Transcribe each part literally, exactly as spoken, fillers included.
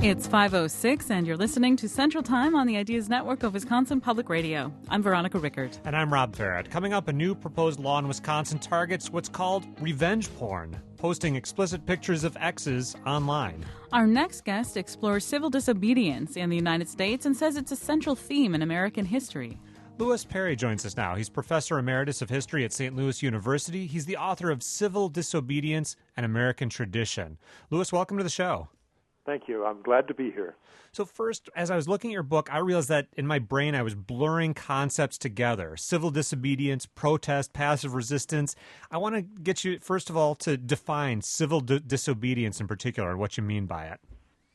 It's five oh six, and you're listening to Central Time on the Ideas Network of Wisconsin Public Radio. I'm Veronica Rickert. And I'm Rob Farrett. Coming up, a new proposed law in Wisconsin targets what's called revenge porn, posting explicit pictures of exes online. Our next guest explores civil disobedience in the United States and says it's a central theme in American history. Louis Perry joins us now. He's Professor Emeritus of History at Saint Louis University. He's the author of Civil Disobedience and American Tradition. Louis, welcome to the show. Thank you. I'm glad to be here. So first, as I was looking at your book, I realized that in my brain I was blurring concepts together. Civil disobedience, protest, passive resistance. I want to get you, first of all, to define civil di- disobedience in particular and what you mean by it.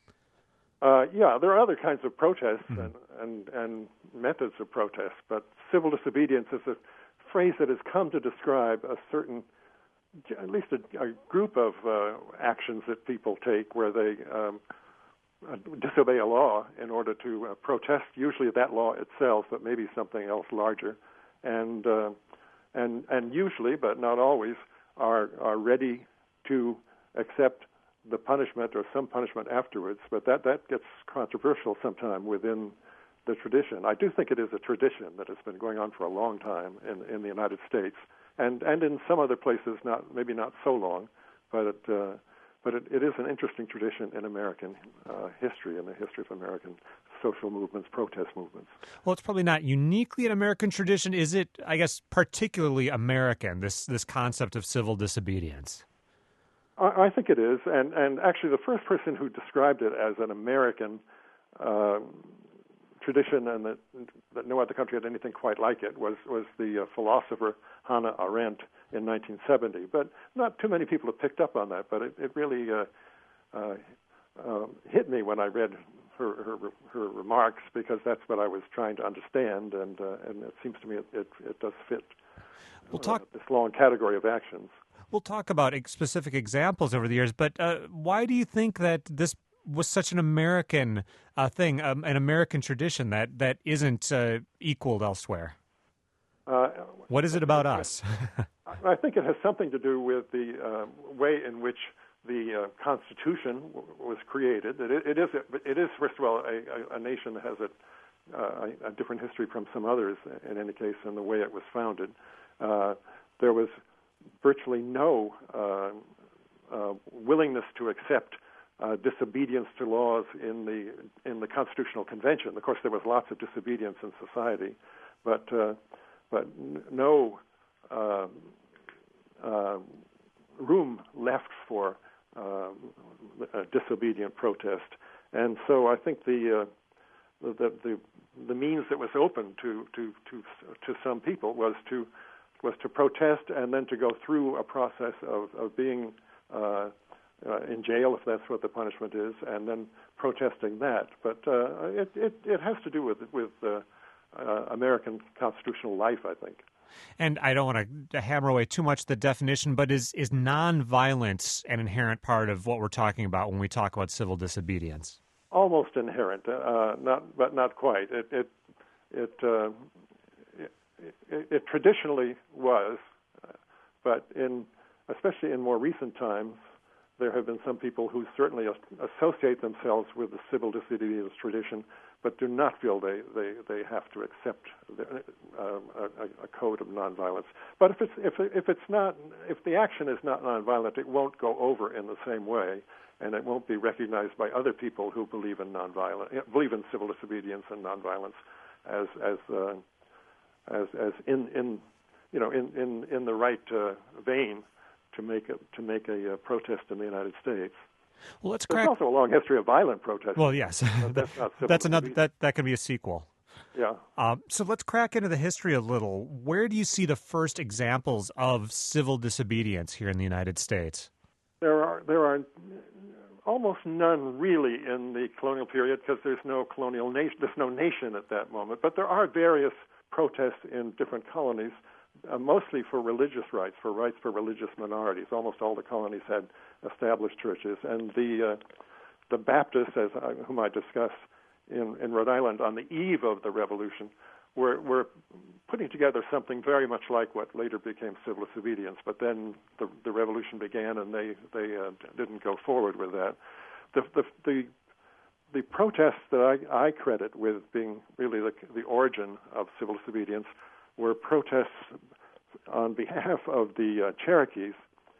Uh, yeah, there are other kinds of protests Mm-hmm. and, and, and methods of protest, but civil disobedience is a phrase that has come to describe a certain, at least a, a group of uh, actions that people take where they um, disobey a law in order to uh, protest, usually that law itself, but maybe something else larger, and uh, and and usually, but not always, are are ready to accept the punishment or some punishment afterwards. But that that gets controversial sometime within the tradition. I do think it is a tradition that has been going on for a long time in in the United States. And and in some other places, not maybe not so long, but it, uh, but it, it is an interesting tradition in American uh, history, in the history of American social movements, protest movements. Well, it's probably not uniquely an American tradition. Is it, I guess, particularly American, this this concept of civil disobedience? I, I think it is. And, and actually the first person who described it as an American uh, tradition and that, that no other country had anything quite like it was, was the uh, philosopher Hannah Arendt in nineteen seventy. But not too many people have picked up on that, but it, it really uh, uh, uh, hit me when I read her, her her remarks, because that's what I was trying to understand, and uh, and it seems to me it, it, it does fit We'll talk, uh, this long category of actions. We'll talk about ex- specific examples over the years, but uh, why do you think that this was such an American uh, thing, um, an American tradition that, that isn't uh, equaled elsewhere? Uh, what is it about us? I think it has something to do with the uh, way in which the uh, Constitution w- was created. It, it is, it is first of all, a, a, a nation that has a, uh, a different history from some others, in any case, in the way it was founded. Uh, there was virtually no uh, uh, willingness to accept uh, disobedience to laws in the in the Constitutional Convention. Of course, there was lots of disobedience in society, but uh, but n- no uh, uh, room left for uh, a disobedient protest. And so I think the, uh, the the the means that was open to to to to some people was to was to protest and then to go through a process of of being uh, uh, in jail, if that's what the punishment is, and then protesting that. But uh, it, it it has to do with with uh, uh, American constitutional life, I think. And I don't want to hammer away too much the definition, but is is nonviolence an inherent part of what we're talking about when we talk about civil disobedience? Almost inherent, uh, not but not quite. It it it, uh, it, it, it traditionally was, uh, but in especially in more recent times, there have been some people who certainly associate themselves with the civil disobedience tradition, but do not feel they, they, they have to accept the, uh, a, a code of nonviolence. But if it's if if it's not if the action is not nonviolent, it won't go over in the same way, and it won't be recognized by other people who believe in nonviolence, believe in civil disobedience and nonviolence, as as uh, as as in in you know in in, in the right uh, vein to make a, to make a uh, protest in the United States. Well, let's There's crack. also a long history of violent protests. Well, yes, that's not civil that's another. disobedience. That that can be a sequel. Yeah. Um, so let's crack into the history a little. Where do you see the first examples of civil disobedience here in the United States? There are there are almost none really in the colonial period, because there's no colonial nation, there's no nation at that moment. But there are various protests in different colonies, uh, mostly for religious rights, for rights for religious minorities. Almost all the colonies had established churches, and the uh, the Baptists, as I, whom I discussed in, in Rhode Island on the eve of the Revolution, were were putting together something very much like what later became civil disobedience. But then the the revolution began, and they they uh, didn't go forward with that. The the the the protests that I, I credit with being really the, the origin of civil disobedience were protests on behalf of the uh, Cherokees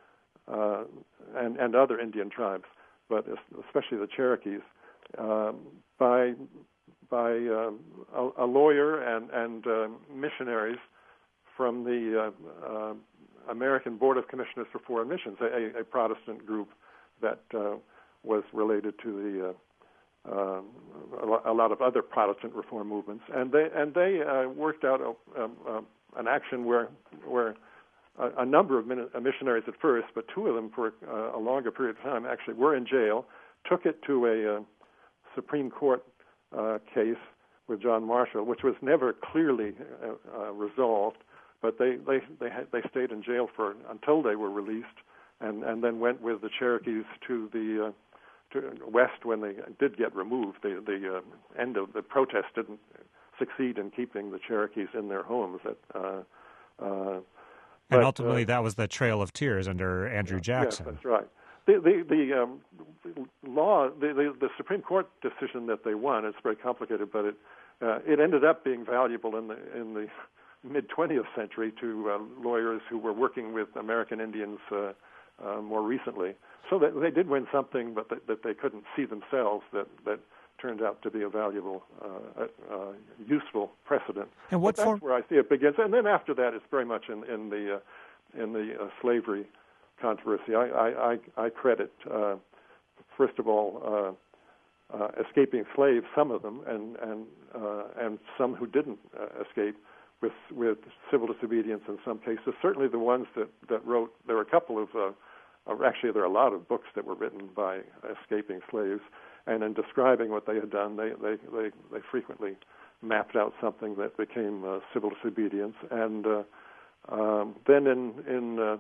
uh, and, and other Indian tribes, but especially the Cherokees, uh, by by uh, a, a lawyer and, and uh, missionaries from the uh, uh, American Board of Commissioners for Foreign Missions, a, a Protestant group that uh, was related to the uh, uh, a lot of other Protestant reform movements, and they and they uh, worked out a, um, uh, an action where where a, a number of min- missionaries at first, but two of them for uh, a longer period of time actually were in jail, took it to a uh, Supreme Court uh, case with John Marshall, which was never clearly uh, uh, resolved. But they they they, had, they stayed in jail for until they were released, and, and then went with the Cherokees to the uh, to west when they did get removed. The the uh, end of the protest didn't succeed in keeping the Cherokees in their homes. At, uh, uh, and but, ultimately, uh, that was the Trail of Tears under Andrew Jackson. Yes, that's right. The the the um, law, the, the the Supreme Court decision that they won. It's very complicated, but it uh, it ended up being valuable in the in the mid twentieth century to uh, lawyers who were working with American Indians uh, uh, more recently. So that they did win something, but that, that they couldn't see themselves. That that turned out to be a valuable, uh, uh, useful precedent. And what but that's form? where I see it begins. And then after that, it's very much in, in the uh, in the uh, slavery controversy. I I, I, I credit uh, first of all uh, uh, escaping slaves, some of them, and and uh, and some who didn't uh, escape, with with civil disobedience in some cases. Certainly the ones that, that wrote, there were a couple of, uh, or actually there are a lot of books that were written by escaping slaves, and in describing what they had done, they, they, they, they frequently mapped out something that became uh, civil disobedience. And uh, um, then in in uh,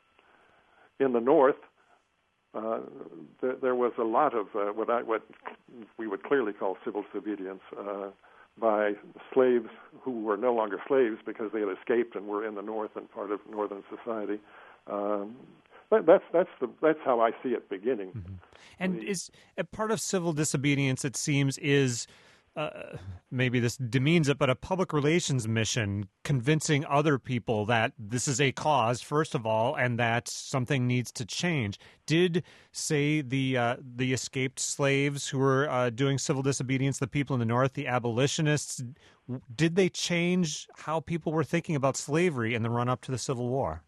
in the North, uh, there, there was a lot of uh, what I what we would clearly call civil disobedience uh, by slaves who were no longer slaves because they had escaped and were in the North and part of Northern society. Um, but that's that's the that's how I see it beginning. Mm-hmm. And the, is a part of civil disobedience, it seems, is uh, maybe this demeans it, but a public relations mission convincing other people that this is a cause, first of all, and that something needs to change. Did, say, the uh, the escaped slaves who were uh, doing civil disobedience, the people in the North, the abolitionists, did they change how people were thinking about slavery in the run-up to the Civil War?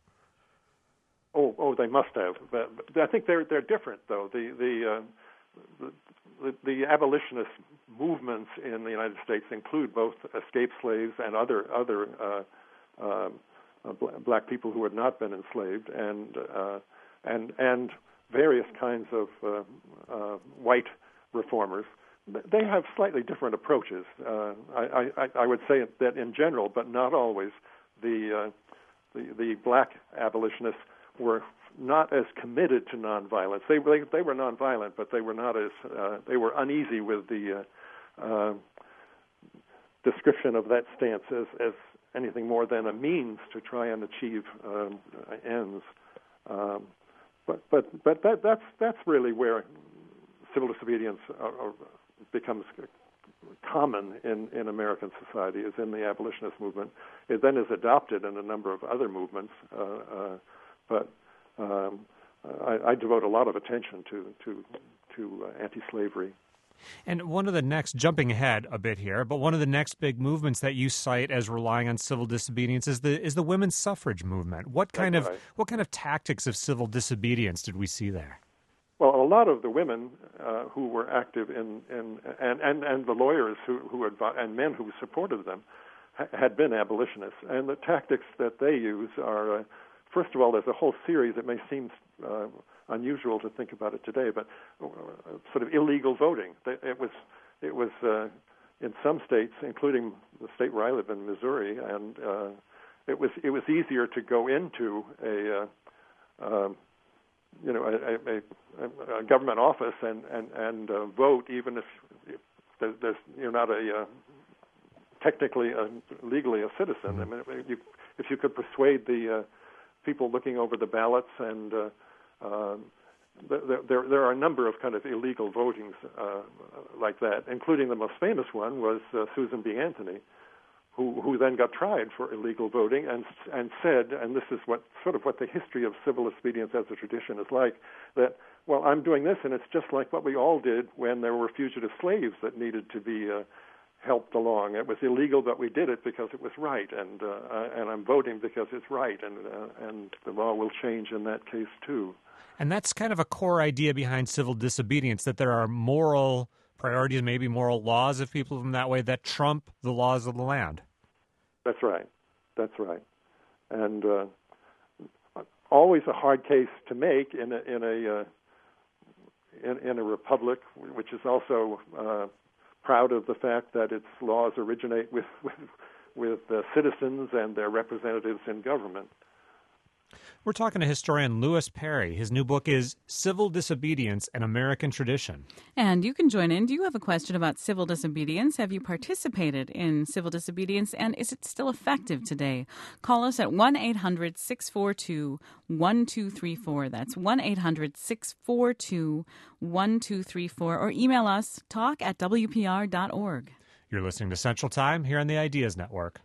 Oh, oh, they must have. But, but I think they're they're different, though. The the, uh, the the the abolitionist movements in the United States include both escaped slaves and other other uh, uh, black people who had not been enslaved, and uh, and and various kinds of uh, uh, white reformers. They have slightly different approaches. Uh, I, I, I would say that in general, but not always, the uh, the, the black abolitionists were not as committed to nonviolence. They they, they were nonviolent, but they were not as uh, they were uneasy with the uh, uh, description of that stance as, as anything more than a means to try and achieve um, ends. Um, but but but that that's that's really where civil disobedience uh, becomes common in, in American society, is in the abolitionist movement. It then is adopted in a number of other movements. Uh, uh, But um, I, I devote a lot of attention to to, to uh, anti-slavery. And one of the next, jumping ahead a bit here, but one of the next big movements that you cite as relying on civil disobedience is the is the women's suffrage movement. What kind That's of right. what kind of tactics of civil disobedience did we see there? Well, a lot of the women uh, who were active in, in and, and, and the lawyers who who advi- and men who supported them ha- had been abolitionists, and the tactics that they use are. Uh, First of all, there's a whole series. It may seem uh, unusual to think about it today, but uh, sort of illegal voting. It was, it was uh, in some states, including the state where I live in, Missouri, and uh, it was it was easier to go into a, uh, um, you know, a, a, a government office and and and uh, vote, even if, if there's you're not a uh, technically a, legally a citizen. I mean, if you if you could persuade the uh, people looking over the ballots and uh, uh, there, there, there are a number of kind of illegal votings uh, like that, including the most famous one was uh, Susan B. Anthony, who who then got tried for illegal voting and and said, and this is what sort of what the history of civil disobedience as a tradition is like, that, well, I'm doing this, and it's just like what we all did when there were fugitive slaves that needed to be uh, helped along. It was illegal, but we did it because it was right, and uh, and I'm voting because it's right, and uh, and the law will change in that case too. And that's kind of a core idea behind civil disobedience, that there are moral priorities, maybe moral laws, if people from that way, that trump the laws of the land. That's right. That's right. And uh, always a hard case to make in a in a uh, in, in a republic, which is also uh, proud of the fact that its laws originate with with, with uh, citizens and their representatives in government. We're talking to historian Lewis Perry. His new book is Civil Disobedience, An American Tradition. And you can join in. Do you have a question about civil disobedience? Have you participated in civil disobedience, and is it still effective today? Call us at one eight hundred six four two one two three four. That's one eight hundred six four two one two three four. Or email us, talk at w p r dot org. You're listening to Central Time here on the Ideas Network.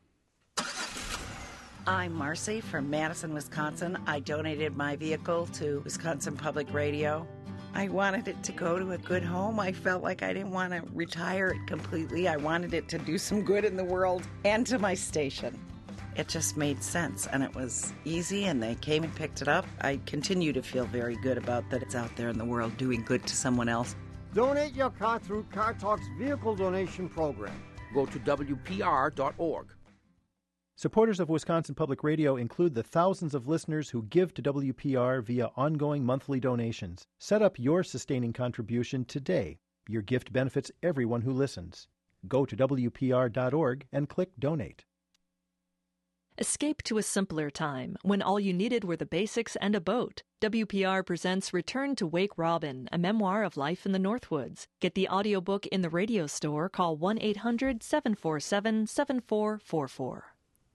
I'm Marcy from Madison, Wisconsin. I donated my vehicle to Wisconsin Public Radio. I wanted it to go to a good home. I felt like I didn't want to retire it completely. I wanted it to do some good in the world and to my station. It just made sense, and it was easy, and they came and picked it up. I continue to feel very good about that it's out there in the world doing good to someone else. Donate your car through Car Talk's vehicle donation program. Go to w p r dot org. Supporters of Wisconsin Public Radio include the thousands of listeners who give to W P R via ongoing monthly donations. Set up your sustaining contribution today. Your gift benefits everyone who listens. Go to w p r dot org and click Donate. Escape to a simpler time when all you needed were the basics and a boat. W P R presents Return to Wake Robin, a memoir of life in the Northwoods. Get the audiobook in the radio store. Call one eight hundred seven four seven seven four four four.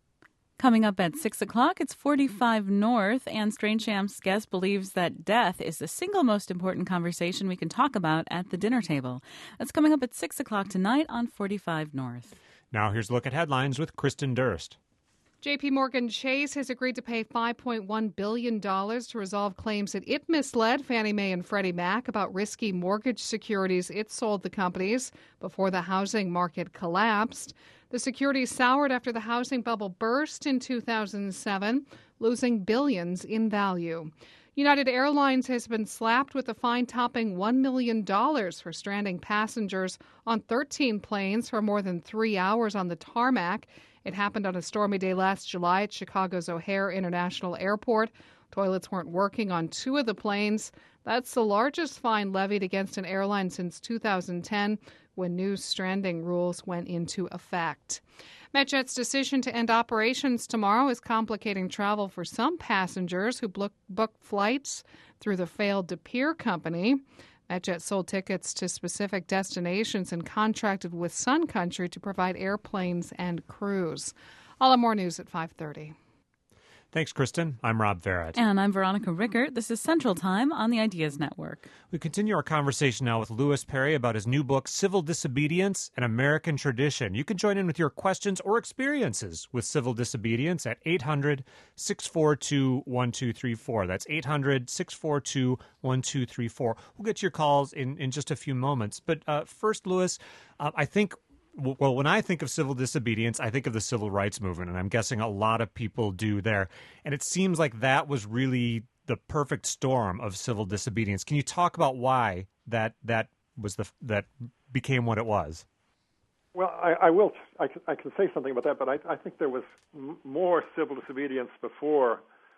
Coming up at six o'clock, it's forty-five North, and Strangechamp's guest believes that death is the single most important conversation we can talk about at the dinner table. That's coming up at six o'clock tonight on forty-five North. Now here's a look at headlines with Kristen Durst. J P. Morgan Chase has agreed to pay five point one billion dollars to resolve claims that it misled Fannie Mae and Freddie Mac about risky mortgage securities it sold the companies before the housing market collapsed. The securities soured after the housing bubble burst in two thousand seven, losing billions in value. United Airlines has been slapped with a fine topping one million dollars for stranding passengers on thirteen planes for more than three hours on the tarmac. It happened on a stormy day last July at Chicago's O'Hare International Airport. Toilets weren't working on two of the planes. That's the largest fine levied against an airline since two thousand ten, when new stranding rules went into effect. MetJet's decision to end operations tomorrow is complicating travel for some passengers who booked flights through the failed De Pere company. MetJet sold tickets to specific destinations and contracted with Sun Country to provide airplanes and crews. I'll have more news at five thirty. Thanks, Kristen. I'm Rob Farrett. And I'm Veronica Rickert. This is Central Time on the Ideas Network. We continue our conversation now with Lewis Perry about his new book, Civil Disobedience, An American Tradition. You can join in with your questions or experiences with civil disobedience at eight hundred six four two one two three four. That's eight hundred six four two one two three four. We'll get to your calls in, in just a few moments. But uh, first, Lewis, uh, I think Well, when I think of civil disobedience, I think of the civil rights movement, and I'm guessing a lot of people do there. And it seems like that was really the perfect storm of civil disobedience. Can you talk about why that that was the that became what it was? Well, I, I will. I can, I can say something about that, but I, I think there was m- more civil disobedience before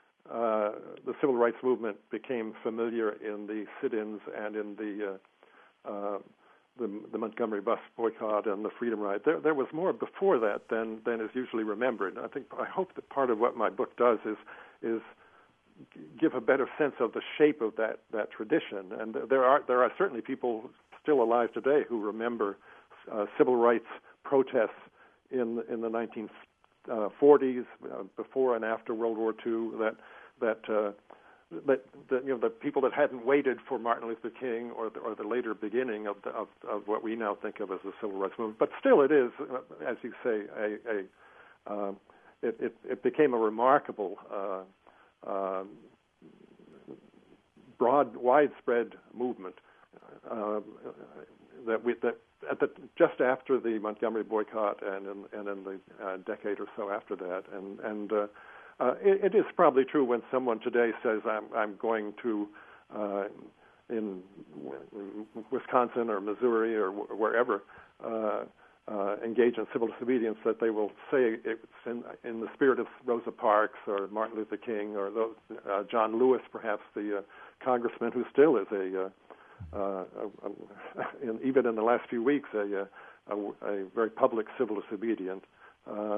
uh, the civil rights movement became familiar in the sit-ins and in the uh, uh, The, the Montgomery bus boycott and the Freedom Ride. There, there was more before that than, than is usually remembered. I think I hope that part of what my book does is is give a better sense of the shape of that, that tradition. And there are there are certainly people still alive today who remember uh, civil rights protests in in the nineteen forties, uh, before and after World War Two. That that uh, that, that you know the people that hadn't waited for Martin Luther King or the, or the later beginning of, the, of of what we now think of as the civil rights movement. But still, it is, as you say, a, a uh, it, it it became a remarkable, uh, uh, broad, widespread movement uh, that we that. At the, just after the Montgomery boycott and in, and in the uh, decade or so after that, and and uh, uh, it, it is probably true when someone today says I'm I'm going to uh, in Wisconsin or Missouri or w- wherever uh, uh, engage in civil disobedience, that they will say it's in, in the spirit of Rosa Parks or Martin Luther King or those, uh, John Lewis, perhaps the uh, congressman who still is a uh, Uh, uh, in, even in the last few weeks, a, a, a very public civil disobedient. Uh,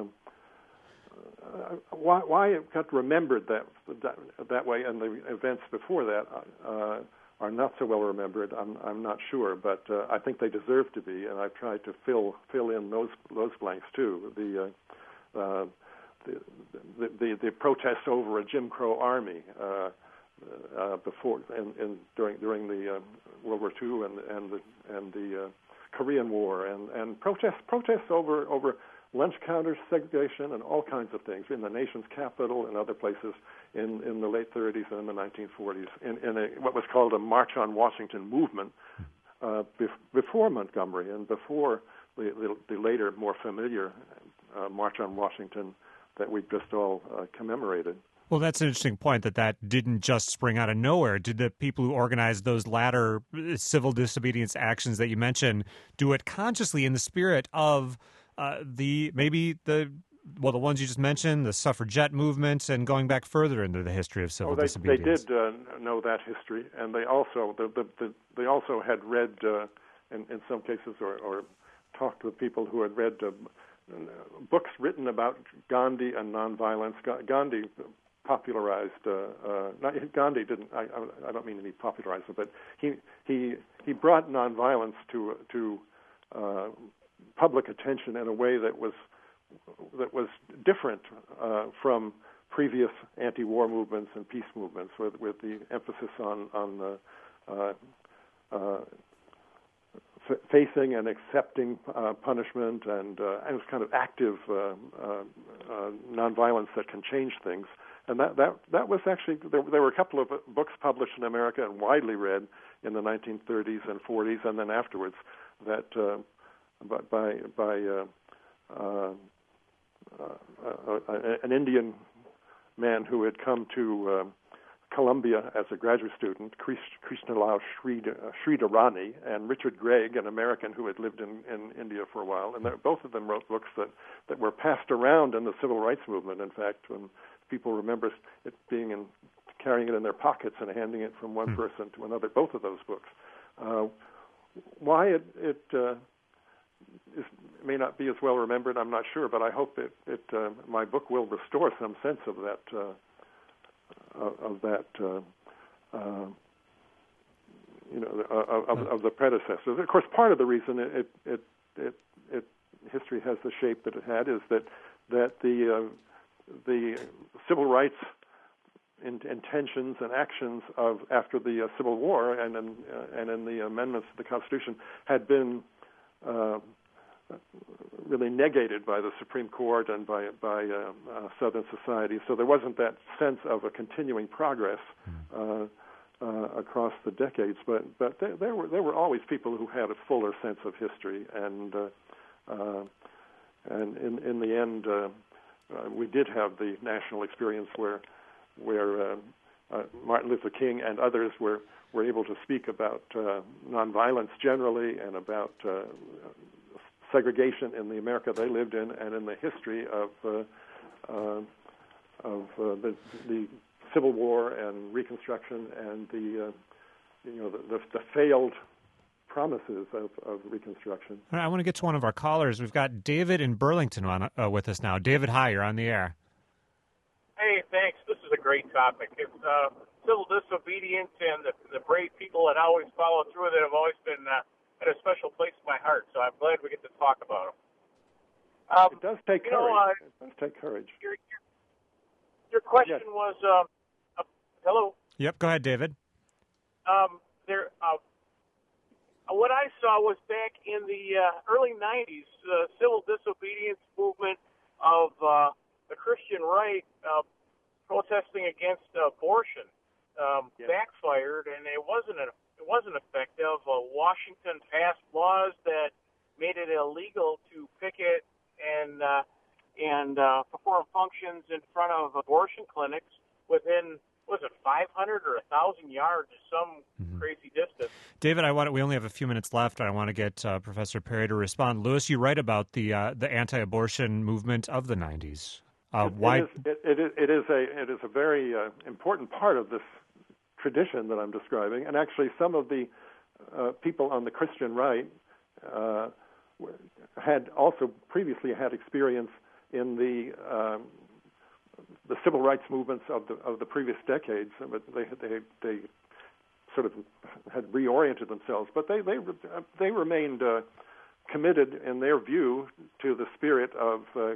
uh, why, why it got remembered that, that that way, and the events before that uh, are not so well remembered, I'm, I'm not sure, but uh, I think they deserve to be, and I've tried to fill fill in those those blanks too. The uh, uh, the, the, the the protests over a Jim Crow army. Uh, Uh, before and, and during during the uh, World War Two and and the and the uh, Korean War and, and protests protests over over lunch counters, segregation, and all kinds of things in the nation's capital and other places in, in the late thirties and in the nineteen forties in, in a, what was called a March on Washington movement uh, bef- before Montgomery and before the, the, the later more familiar uh, March on Washington that we've just all uh, commemorated. Well, that's an interesting point, that that didn't just spring out of nowhere. Did the people who organized those latter civil disobedience actions that you mentioned do it consciously in the spirit of uh, the maybe the well the ones you just mentioned, the suffragette movement, and going back further into the history of civil oh, they, disobedience? They did uh, know that history, and they also the, the, the, they also had read uh, in, in some cases or, or talked with people who had read uh, books written about Gandhi and nonviolence. Gandhi popularized. Uh, uh, not, Gandhi didn't. I, I don't mean to be popularized, but he he he brought nonviolence to to uh, public attention in a way that was that was different uh, from previous anti-war movements and peace movements, with with the emphasis on on the uh, uh, f- facing and accepting uh, punishment and uh, and it was kind of active uh, uh, uh, nonviolence that can change things. And that, that that was actually, there, there were a couple of books published in America and widely read in the nineteen thirties and forties and then afterwards that uh, by, by uh, uh, uh, uh, an Indian man who had come to uh, Columbia as a graduate student, Krishnalal Sridharani, and Richard Gregg, an American who had lived in, in India for a while. And both of them wrote books that, that were passed around in the civil rights movement, in fact, when people remember it being in, carrying it in their pockets and handing it from one person to another, both of those books. Uh, why it, it uh, is, may not be as well remembered, I'm not sure, but I hope it, it uh, my book will restore some sense of that, uh, of that, uh, uh, you know, of, of, of the predecessors. Of course, part of the reason it, it, it, it, it history has the shape that it had is that that the uh, the civil rights in, intentions and actions of after the uh, Civil War and in, uh, and in the amendments to the Constitution had been uh, really negated by the Supreme Court and by by uh, uh, Southern society. So there wasn't that sense of a continuing progress uh, uh, across the decades. But but there, there were there were always people who had a fuller sense of history, and uh, uh, and in in the end. Uh, Uh, we did have the national experience where where uh, uh, Martin Luther King and others were, were able to speak about uh, nonviolence generally and about uh, segregation in the America they lived in and in the history of uh, uh, of uh, the, the Civil War and Reconstruction and the uh, you know the, the, the failed promises of, of Reconstruction. All right, I want to get to one of our callers. We've got David in Burlington on, uh, with us now. David, hi, you're on the air. Hey, thanks. This is a great topic. It's uh, civil disobedience and the, the brave people that always follow through that have always been uh, at a special place in my heart, so I'm glad we get to talk about them. Um, it does take you courage. Know, uh, it does take courage. Your, your, your question yes. was, um, uh, hello? Yep, go ahead, David. Um, there, uh, what I saw was back in the uh, early nineties, the civil disobedience movement of uh, the Christian right uh, protesting against abortion um, Yeah. backfired, and it wasn't a, it wasn't effective. Uh, Washington passed laws that made it illegal to picket and uh, and uh, perform functions in front of abortion clinics within, was it five hundred or one thousand yards or some mm-hmm. crazy distance. David, I want we only have a few minutes left. I want to get uh, Professor Perry to respond. Lewis, you write about the uh, the anti-abortion movement of the nineties. Uh, it, why? It is, it, it, is, it is a it is a very uh, important part of this tradition that I'm describing, and actually some of the uh, people on the Christian right uh, had also previously had experience in the um, the civil rights movements of the of the previous decades, but they they they sort of had reoriented themselves, but they they they remained uh, committed in their view to the spirit of uh,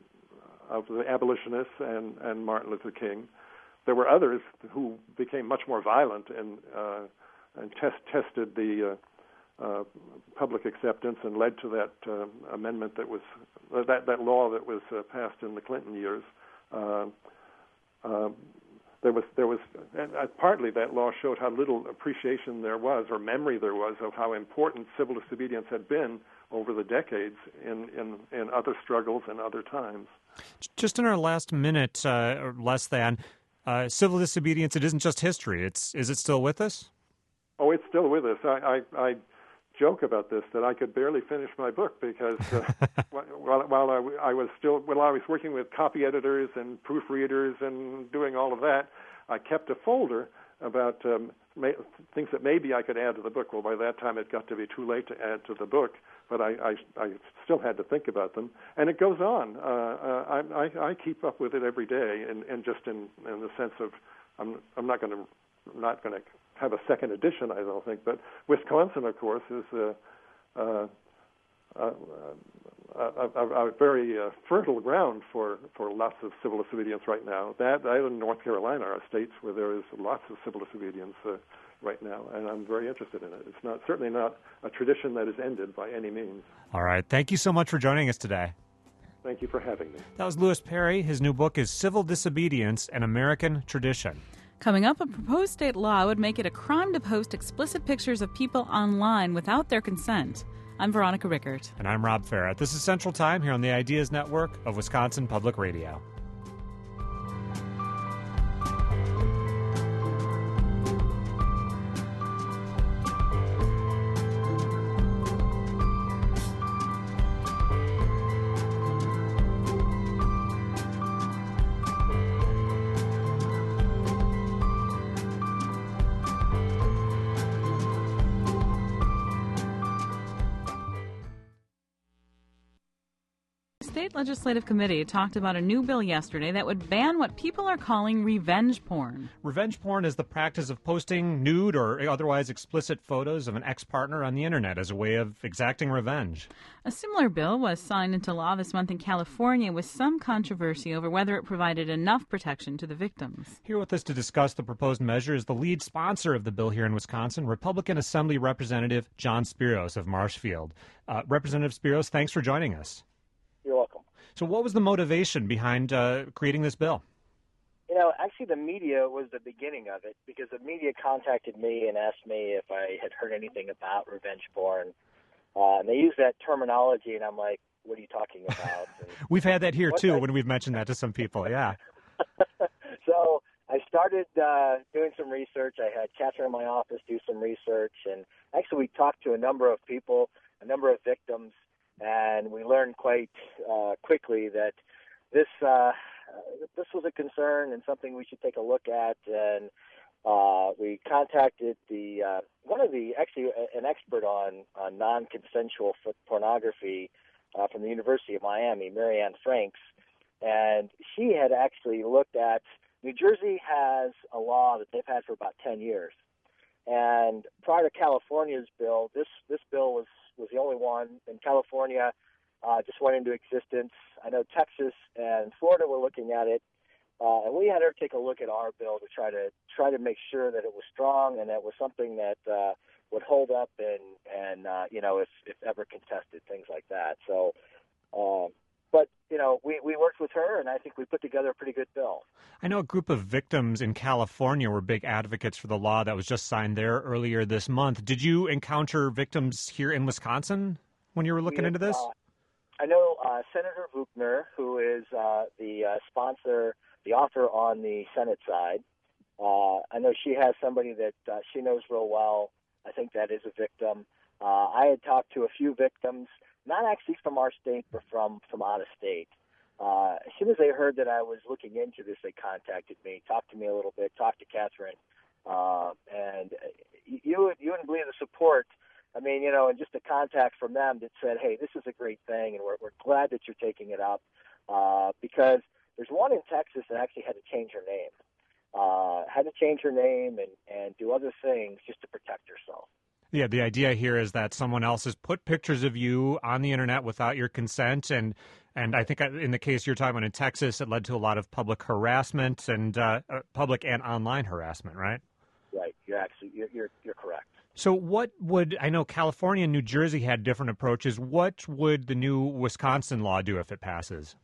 of the abolitionists and, and Martin Luther King. There were others who became much more violent and uh, and test, tested the uh, uh, public acceptance and led to that uh, amendment that was uh, that that law that was uh, passed in the Clinton years. Uh, uh, there was there was and uh, partly that law showed how little appreciation there was or memory there was of how important civil disobedience had been over the decades in in, in other struggles and other times. Just in our last minute uh, or less than, uh, civil disobedience, it isn't just history. It's is it still with us? Oh, it's still with us. I, I, I joke about this, that I could barely finish my book because uh, while, while I, I was still, while I was working with copy editors and proofreaders and doing all of that, I kept a folder about um, may, things that maybe I could add to the book. Well, by that time it got to be too late to add to the book, but I, I, I still had to think about them. And it goes on. Uh, uh, I, I, I keep up with it every day, and, and just in, in the sense of I'm, I'm not going to not going to have a second edition, I don't think. But Wisconsin, of course, is a, uh, uh, a, a, a very uh, fertile ground for, for lots of civil disobedience right now. That, that and North Carolina are states where there is lots of civil disobedience uh, right now, and I'm very interested in it. It's not certainly not a tradition that is ended by any means. All right. Thank you so much for joining us today. Thank you for having me. That was Lewis Perry. His new book is Civil Disobedience, An American Tradition. Coming up, a proposed state law would make it a crime to post explicit pictures of people online without their consent. I'm Veronica Rickert. And I'm Rob Farrett. This is Central Time here on the Ideas Network of Wisconsin Public Radio. The State Legislative Committee talked about a new bill yesterday that would ban what people are calling revenge porn. Revenge porn is the practice of posting nude or otherwise explicit photos of an ex-partner on the internet as a way of exacting revenge. A similar bill was signed into law this month in California with some controversy over whether it provided enough protection to the victims. Here with us to discuss the proposed measure is the lead sponsor of the bill here in Wisconsin, Republican Assembly Representative John Spiros of Marshfield. Uh, Representative Spiros, thanks for joining us. You're welcome. So what was the motivation behind uh, creating this bill? You know, actually the media was the beginning of it because the media contacted me and asked me if I had heard anything about revenge porn. Uh, and they used that terminology, and I'm like, what are you talking about? And we've had that here, too, I... when we've mentioned that to some people, yeah. So I started uh, doing some research. I had Catherine in my office do some research, and actually we talked to a number of people, a number of victims, and we learned quite uh, quickly that this uh, this was a concern and something we should take a look at. And uh, we contacted the uh, one of the actually an expert on, on non-consensual pornography uh, from the University of Miami, Marianne Franks, and she had actually looked at New Jersey has a law that they've had for about ten years, and prior to California's bill, this this bill was. was the only one, and California uh, just went into existence. I know Texas and Florida were looking at it, Uh, and we had her take a look at our bill to try to try to make sure that it was strong and that it was something that uh, would hold up and and uh, you know if if ever contested, things like that. So, um, but you know we we worked with her, and I think we put together a pretty good bill. I know a group of victims in California were big advocates for the law that was just signed there earlier this month. Did you encounter victims here in Wisconsin when you were looking We, into this? Uh, I know uh, Senator Buchner, who is uh, the uh, sponsor, the author on the Senate side. Uh, I know she has somebody that uh, she knows real well. I think that is a victim. Uh, I had talked to a few victims, not actually from our state, but from, from out of state. Uh, as soon as they heard that I was looking into this, they contacted me, talked to me a little bit, talked to Catherine, uh, and you would you wouldn't believe the support. I mean, you know, and just the contact from them that said, "Hey, this is a great thing, and we're we're glad that you're taking it up," uh, because there's one in Texas that actually had to change her name, uh, had to change her name and and do other things just to protect herself. Yeah, the idea here is that someone else has put pictures of you on the internet without your consent, and and I think in the case you're talking about in Texas, it led to a lot of public harassment and uh, uh, public and online harassment, right? Right. You're actually you're you're, you're correct. So what would, I know California and New Jersey had different approaches. What would the new Wisconsin law do if it passes?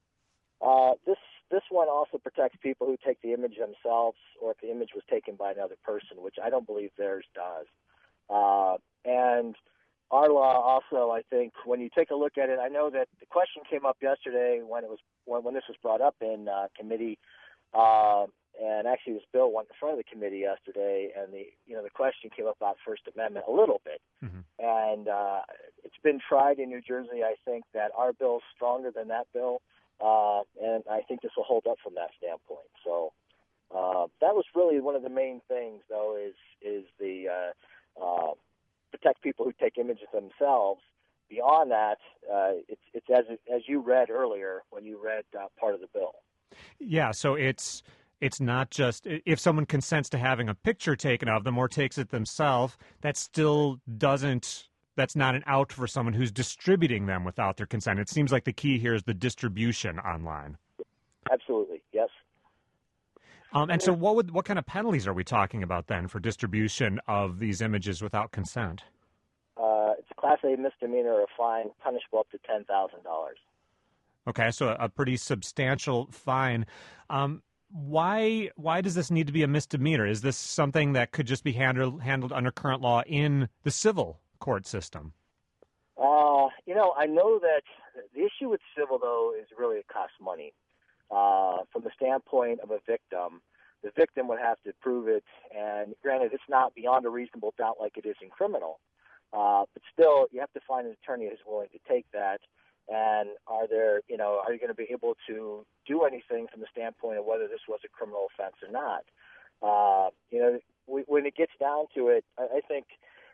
Uh, this this one also protects people who take the image themselves, or if the image was taken by another person, which I don't believe theirs does. Uh, and our law also, I think, when you take a look at it, I know that the question came up yesterday when it was when, when this was brought up in uh, committee, uh, and actually this bill went in front of the committee yesterday, and the you know the question came up about First Amendment a little bit, mm-hmm. and uh, it's been tried in New Jersey. I think that our bill is stronger than that bill, uh, and I think this will hold up from that standpoint. So uh, that was really one of the main things, though, is is the uh, Uh, protect people who take images themselves. Beyond that, uh, it's it's as as you read earlier when you read uh, part of the bill. Yeah, so it's it's not just if someone consents to having a picture taken of them or takes it themselves, that still doesn't. That's not an out for someone who's distributing them without their consent. It seems like the key here is the distribution online. Absolutely, yes. Um, and so what would what kind of penalties are we talking about then for distribution of these images without consent? Uh, it's a Class A misdemeanor or a fine punishable up to ten thousand dollars. Okay, so a, a pretty substantial fine. Um, why why does this need to be a misdemeanor? Is this something that could just be handled, handled under current law in the civil court system? Uh, you know, I know that the issue with civil, though, is really it costs money. Uh, from the standpoint of a victim, the victim would have to prove it, and granted, it's not beyond a reasonable doubt like it is in criminal, uh, but still, you have to find an attorney who's willing to take that, and are there, you know, are you going to be able to do anything from the standpoint of whether this was a criminal offense or not? Uh, you know, we, when it gets down to it, I, I think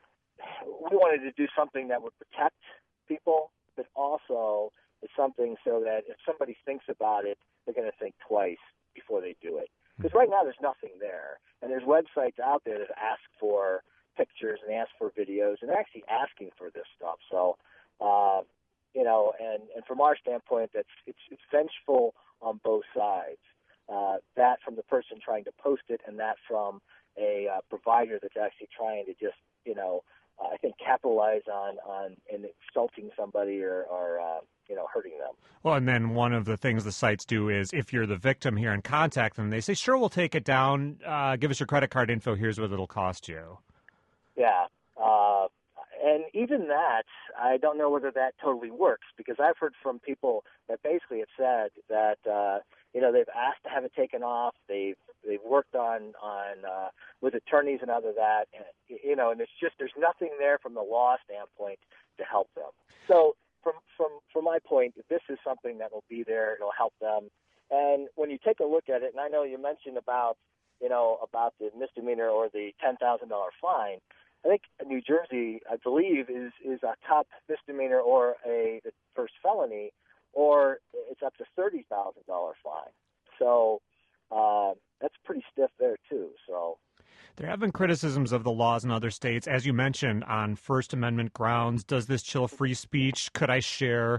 we wanted to do something that would protect people, but also it's something so that if somebody thinks about it, they're going to think twice before they do it. Because right now there's nothing there. And there's websites out there that ask for pictures and ask for videos, and they're actually asking for this stuff. So, uh, you know, and, and from our standpoint, that's it's, it's vengeful on both sides. Uh, that from the person trying to post it, and that from a uh, provider that's actually trying to just, you know, uh, I think capitalize on, on in insulting somebody or, or uh, you know, hurting them. Well, and then one of the things the sites do is if you're the victim here and contact them, they say, sure, we'll take it down. Uh, give us your credit card info. Here's what it'll cost you. Yeah. Uh, and even that, I don't know whether that totally works, because I've heard from people that basically have said that, uh, you know, they've asked to have it taken off. They've they've worked on, on uh, with attorneys and other that, and, you know, and it's just there's nothing there from the law standpoint to help them. So from from from my point, this is something that will be there. It'll help them. And when you take a look at it, and I know you mentioned about, you know, about the misdemeanor or the ten thousand dollars fine, I think New Jersey, I believe, is, is a top misdemeanor or a the first felony, or it's up to thirty thousand dollars fine. So uh, that's pretty stiff there, too. So there have been criticisms of the laws in other states. As you mentioned, on First Amendment grounds, does this chill free speech? Could I share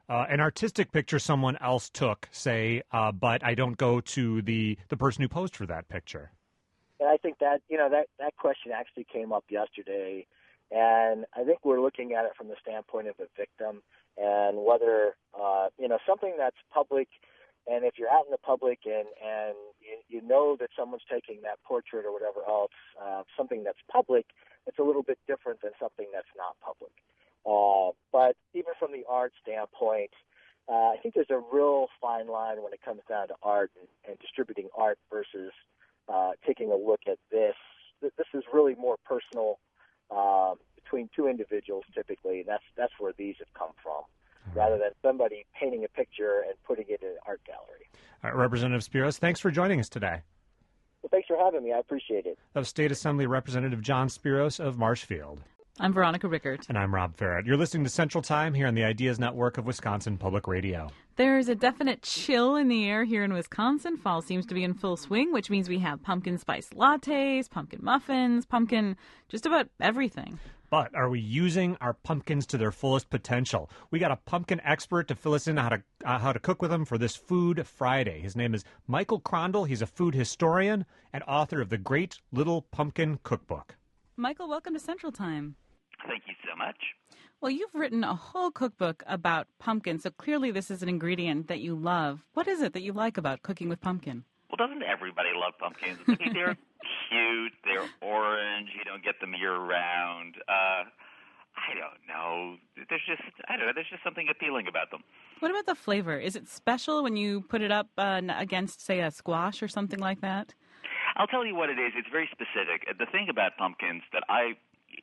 uh, an artistic picture someone else took, say, uh, but I don't go to the, the person who posed for that picture? And I think that, you know, that, that question actually came up yesterday, and I think we're looking at it from the standpoint of a victim and whether, uh, you know, something that's public, and if you're out in the public and, and you, you know that someone's taking that portrait or whatever else, uh, something that's public, it's a little bit different than something that's not public. Uh, but even from the art standpoint, uh, I think there's a real fine line when it comes down to art and, and distributing art versus uh, taking a look at this. This is really more personal uh, between two individuals typically, and that's that's where these have come from, rather than somebody painting a picture and putting it in an art gallery. All right, Representative Spiros, thanks for joining us today. Well, thanks for having me. I appreciate it. Of State Assembly Representative John Spiros of Marshfield. I'm Veronica Rickert. And I'm Rob Farrett. You're listening to Central Time here on the Ideas Network of Wisconsin Public Radio. There's a definite chill in the air here in Wisconsin. Fall seems to be in full swing, which means we have pumpkin spice lattes, pumpkin muffins, pumpkin, just about everything. But are we using our pumpkins to their fullest potential? We got a pumpkin expert to fill us in on how to, uh, how to cook with them for this Food Friday. His name is Michael Crondall. He's a food historian and author of the Great Little Pumpkin Cookbook. Michael, welcome to Central Time. Thank you so much. Well, you've written a whole cookbook about pumpkin, so clearly this is an ingredient that you love. What is it that you like about cooking with pumpkin? Well, doesn't everybody love pumpkins? I mean, they're cute, they're orange, you don't get them year-round. Uh, I don't know. There's just, I don't know, there's just something appealing about them. What about the flavor? Is it special when you put it up uh, against, say, a squash or something like that? I'll tell you what it is. It's very specific. The thing about pumpkins that I...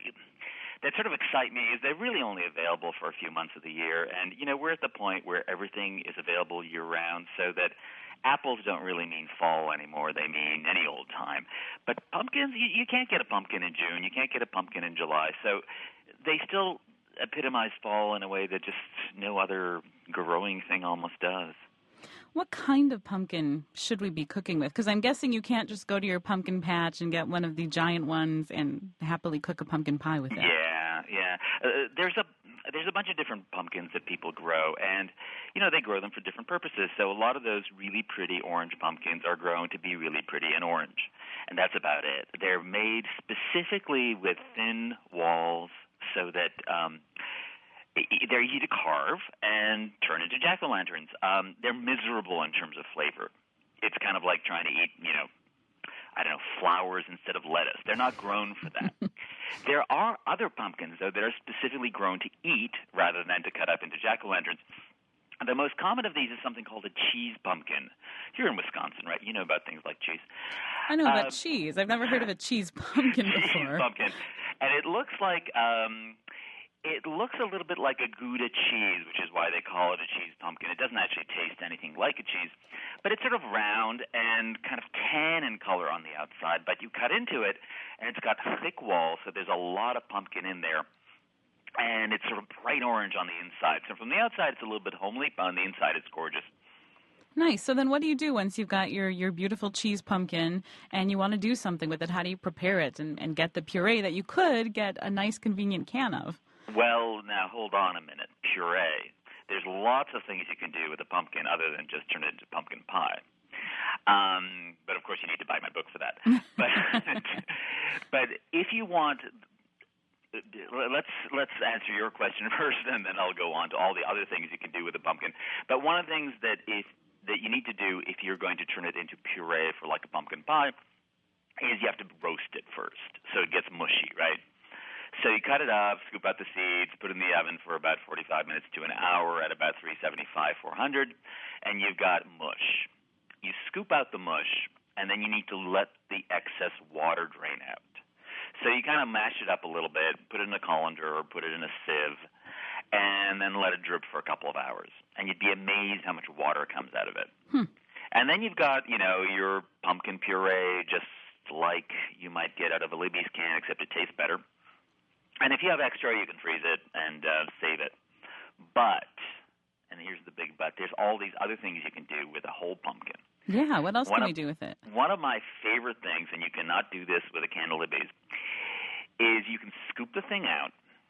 that sort of excite me is they're really only available for a few months of the year. And, you know, we're at the point where everything is available year-round, so that apples don't really mean fall anymore. They mean any old time. But pumpkins, you, you can't get a pumpkin in June. You can't get a pumpkin in July. So they still epitomize fall in a way that just no other growing thing almost does. What kind of pumpkin should we be cooking with? Because I'm guessing you can't just go to your pumpkin patch and get one of the giant ones and happily cook a pumpkin pie with it. Yeah, yeah. Uh, there's a there's a bunch of different pumpkins that people grow, and, you know, they grow them for different purposes. So a lot of those really pretty orange pumpkins are grown to be really pretty and orange, and that's about it. They're made specifically with thin walls so that um, they're easy to carve and turn into jack-o'-lanterns. Um, they're miserable in terms of flavor. It's kind of like trying to eat, you know, I don't know, flowers instead of lettuce. They're not grown for that. There are other pumpkins, though, that are specifically grown to eat rather than to cut up into jack-o'-lanterns. The most common of these is something called a cheese pumpkin. You're in Wisconsin, right? You know about things like cheese. I know about Uh, cheese. I've never heard of a cheese pumpkin before. Cheese pumpkin. And it looks like... Um, It looks a little bit like a Gouda cheese, which is why they call it a cheese pumpkin. It doesn't actually taste anything like a cheese, but it's sort of round and kind of tan in color on the outside. But you cut into it, and it's got thick walls, so there's a lot of pumpkin in there. And it's sort of bright orange on the inside. So from the outside, it's a little bit homely, but on the inside, it's gorgeous. Nice. So then what do you do once you've got your, your beautiful cheese pumpkin and you want to do something with it? How do you prepare it and, and get the puree that you could get a nice, convenient can of? Well, now, hold on a minute. Puree. There's lots of things you can do with a pumpkin other than just turn it into pumpkin pie. Um, but, of course, you need to buy my book for that. but, but if you want, let's let's answer your question first, and then I'll go on to all the other things you can do with a pumpkin. But one of the things that if that you need to do if you're going to turn it into puree for like a pumpkin pie is you have to roast it first so it gets mushy, right? So you cut it up, scoop out the seeds, put it in the oven for about forty-five minutes to an hour at about three seventy-five, four hundred, and you've got mush. You scoop out the mush, and then you need to let the excess water drain out. So you kind of mash it up a little bit, put it in a colander or put it in a sieve, and then let it drip for a couple of hours. And you'd be amazed how much water comes out of it. Hmm. And then you've got, you know, your pumpkin puree just like you might get out of a Libby's can, except it tastes better. And if you have extra, you can freeze it and uh, save it. But, and here's the big but, there's all these other things you can do with a whole pumpkin. Yeah, what else one can of, we do with it? One of my favorite things, and you cannot do this with a can of Libby's, is you can scoop the thing out,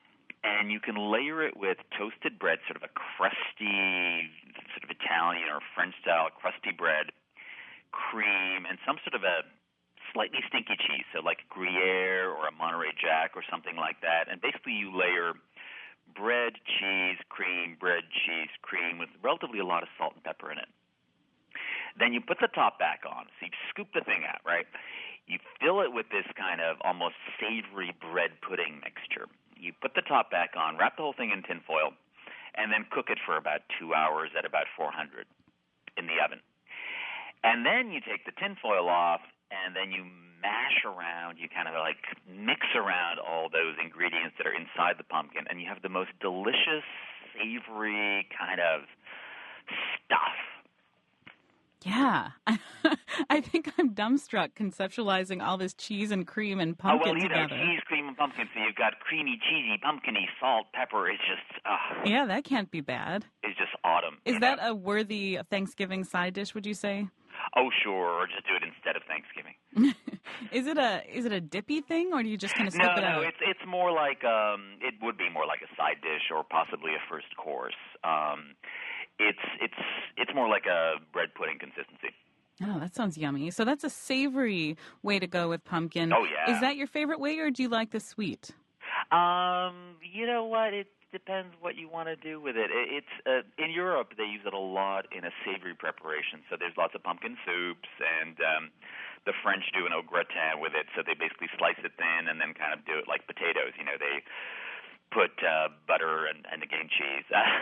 And you can layer it with toasted bread, sort of a crusty, sort of Italian or French-style crusty bread, cream, and some sort of a slightly stinky cheese, so like Gruyere or a Monterey Jack or something like that. And basically you layer bread, cheese, cream, bread, cheese, cream with relatively a lot of salt and pepper in it. Then you put the top back on. So you scoop the thing out, right? You fill it with this kind of almost savory bread pudding mixture. You put the top back on, wrap the whole thing in tin foil, and then cook it for about two hours at about four hundred in the oven. And then you take the tin foil off, and then you mash around, you kind of like mix around all those ingredients that are inside the pumpkin, and you have the most delicious, savory kind of stuff. Yeah. I think I'm dumbstruck conceptualizing all this cheese and cream and pumpkin oh, well, you together. know, cheese, cream, and pumpkin. So you've got creamy, cheesy, pumpkiny, salt, pepper. It's just, uh, yeah, that can't be bad. It's just autumn. Is that know? a worthy Thanksgiving side dish, would you say? Oh, sure, or just do it instead of Thanksgiving. Is it a is it a dippy thing, or do you just kind of slip no, it out? No, it's it's more like um, it would be more like a side dish or possibly a first course. Um, it's it's it's more like a bread pudding consistency. Oh, that sounds yummy. So that's a savory way to go with pumpkin. Oh yeah. Is that your favorite way, or do you like the sweet? Um, you know what? It depends what you want to do with it. it it's uh, in Europe they use it a lot in a savory preparation. So there's lots of pumpkin soups, and um, the French do an au gratin with it. So they basically slice it thin and then kind of do it like potatoes. You know, they put uh, butter and, and again cheese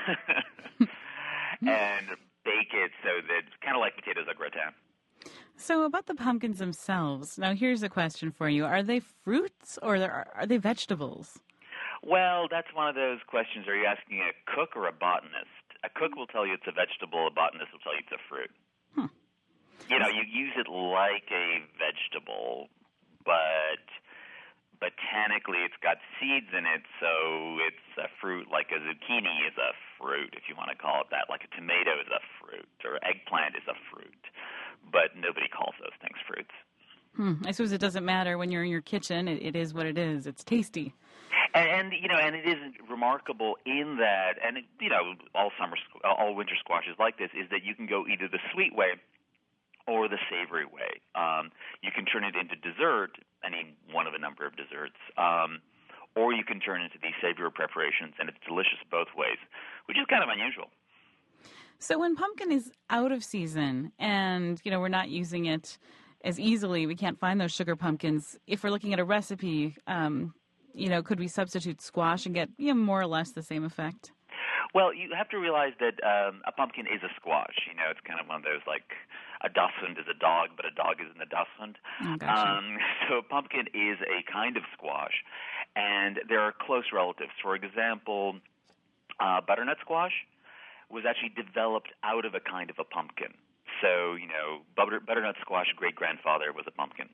and bake it so that it's kind of like potatoes au gratin. So about the pumpkins themselves, now here's a question for you. Are they fruits or are they vegetables? Well, that's one of those questions. Are you asking a cook or a botanist? A cook will tell you it's a vegetable. A botanist will tell you it's a fruit. Hmm. You know, you use it like a vegetable, but botanically it's got seeds in it, so it's a fruit like a zucchini is a fruit, if you want to call it that, like a tomato is a fruit, or eggplant is a fruit. But nobody calls those things fruits. Hmm. I suppose it doesn't matter when you're in your kitchen. It, it is what it is. It's tasty. And, and you know, and it is remarkable in that, and it, you know, all summer, all winter squashes like this, is that you can go either the sweet way or the savory way. Um, you can turn it into dessert, any one of a number of desserts, um, or you can turn it into these savory preparations, and it's delicious both ways, which is kind of unusual. So when pumpkin is out of season and, you know, we're not using it as easily, we can't find those sugar pumpkins, if we're looking at a recipe, um, you know, could we substitute squash and get, you know, more or less the same effect? Well, you have to realize that um, a pumpkin is a squash. You know, it's kind of one of those, like, a dachshund is a dog, but a dog isn't a dachshund. Oh, gotcha. Um, so a pumpkin is a kind of squash, and there are close relatives. For example, uh, butternut squash was actually developed out of a kind of a pumpkin. So, you know, butter, butternut squash great-grandfather was a pumpkin.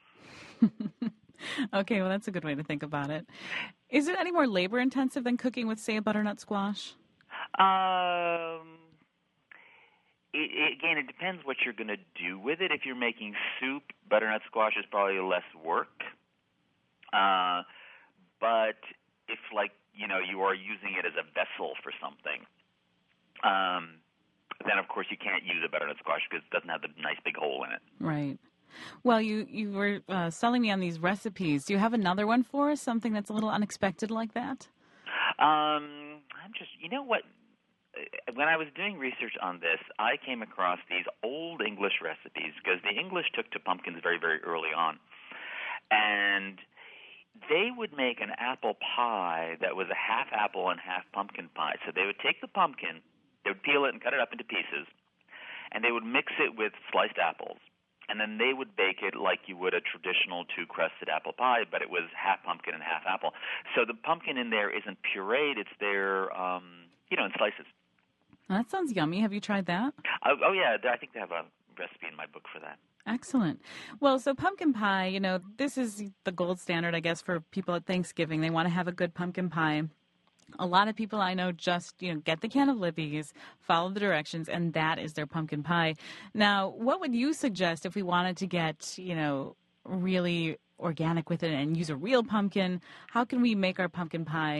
Okay, well, that's a good way to think about it. Is it any more labor-intensive than cooking with, say, a butternut squash? Um, it, it, again, it depends what you're going to do with it. If you're making soup, butternut squash is probably less work. Uh, but if, like, you know, you are using it as a vessel for something, um, then, of course, you can't use a butternut squash because it doesn't have the nice big hole in it. Right. Well, you, you were uh, selling me on these recipes. Do you have another one for us, something that's a little unexpected like that? Um, I'm just, you know what, when I was doing research on this, I came across these old English recipes because the English took to pumpkins very, very early on. And they would make an apple pie that was a half apple and half pumpkin pie. So they would take the pumpkin, they would peel it and cut it up into pieces, and they would mix it with sliced apples. And then they would bake it like you would a traditional two-crusted apple pie, but it was half pumpkin and half apple. So the pumpkin in there isn't pureed; it's there, um, you know, in slices. That sounds yummy. Have you tried that? Oh, oh yeah, I think they have a recipe in my book for that. Excellent. Well, so pumpkin pie, you know, this is the gold standard, I guess, for people at Thanksgiving. They want to have a good pumpkin pie. A lot of people I know just, you know, get the can of Libby's, follow the directions, and that is their pumpkin pie. Now, what would you suggest if we wanted to get, you know, really organic with it and use a real pumpkin? How can we make our pumpkin pie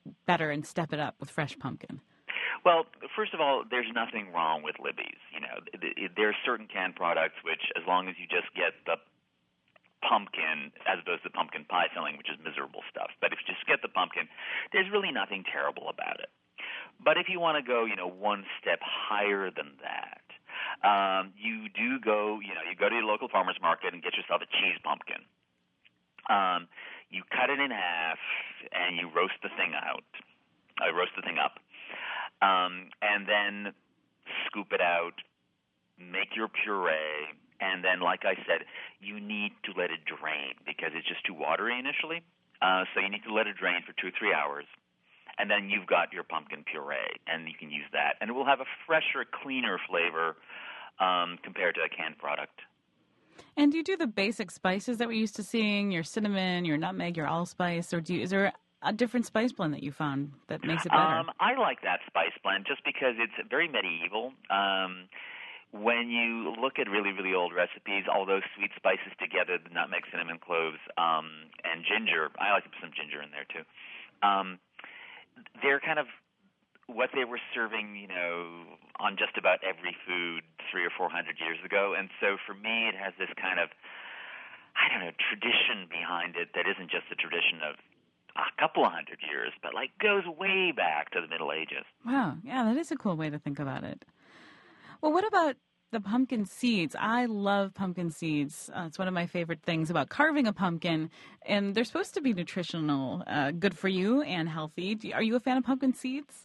better and step it up with fresh pumpkin? Well, first of all, there's nothing wrong with Libby's. You know, there are certain canned products which, as long as you just get the pumpkin as opposed to pumpkin pie filling, which is miserable stuff. But if you just get the pumpkin, there's really nothing terrible about it. But if you want to go, you know, one step higher than that, um, you do go, you know, you go to your local farmer's market and get yourself a cheese pumpkin. Um, you cut it in half and you roast the thing out, uh, roast the thing up. Um, and then scoop it out, make your puree, and then, like I said, you need to let it drain because it's just too watery initially. Uh, so you need to let it drain for two or three hours, and then you've got your pumpkin puree, and you can use that. And it will have a fresher, cleaner flavor um, compared to a canned product. And do you do the basic spices that we're used to seeing, your cinnamon, your nutmeg, your allspice, or do you, is there a different spice blend that you found that makes it better? Um, I like that spice blend just because it's very medieval. Um, when you look at really, really old recipes, all those sweet spices together, the nutmeg, cinnamon, cloves, um, and ginger, I like to put some ginger in there too, um, they're kind of what they were serving, you know, on just about every food three or four hundred years ago. And so for me, it has this kind of, I don't know, tradition behind it that isn't just the tradition of a couple of hundred years, but like goes way back to the Middle Ages. Wow. Yeah, that is a cool way to think about it. Well, what about the pumpkin seeds? I love pumpkin seeds. Uh, it's one of my favorite things about carving a pumpkin, and they're supposed to be nutritional, uh, good for you and healthy. Do, are you a fan of pumpkin seeds?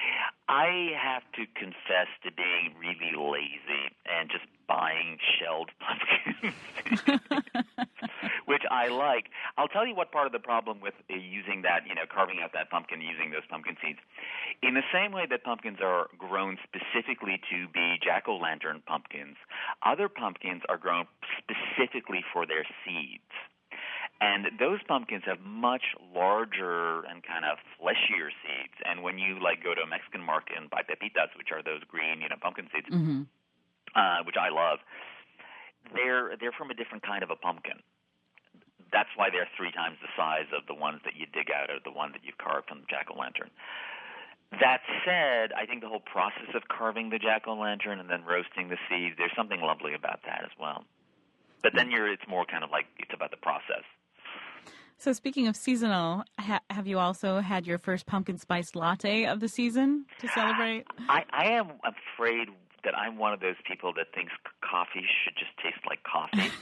I have to confess to being really lazy and just buying shelled pumpkins, which I like. I'll tell you what part of the problem with uh, using that, you know, carving out that pumpkin, using those pumpkin seeds. In the same way that pumpkins are grown specifically to be jack-o'-lantern pumpkins, other pumpkins are grown specifically for their seeds. And those pumpkins have much larger and kind of fleshier seeds. And when you like go to a Mexican market and buy pepitas, which are those green, you know, pumpkin seeds, mm-hmm. uh, which I love, they're they're from a different kind of a pumpkin. That's why they're three times the size of the ones that you dig out of the one that you've carved from the jack-o'-lantern. That said, I think the whole process of carving the jack-o'-lantern and then roasting the seeds, there's something lovely about that as well. But then you're it's more kind of like it's about the process. So speaking of seasonal, ha- have you also had your first pumpkin spice latte of the season to celebrate? I, I am afraid that I'm one of those people that thinks coffee should just taste like coffee.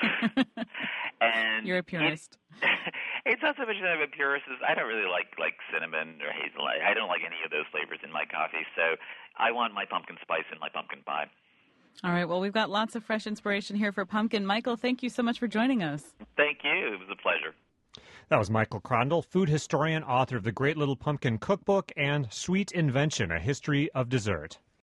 And you're a purist. It, it's not so much that I'm a purist as I don't really like, like cinnamon or hazelnut. I don't like any of those flavors in my coffee, so I want my pumpkin spice in my pumpkin pie. All right, well, we've got lots of fresh inspiration here for pumpkin. Michael, thank you so much for joining us. Thank you. It was a pleasure. That was Michael Crondall, food historian, author of The Great Little Pumpkin Cookbook and Sweet Invention, A History of Dessert.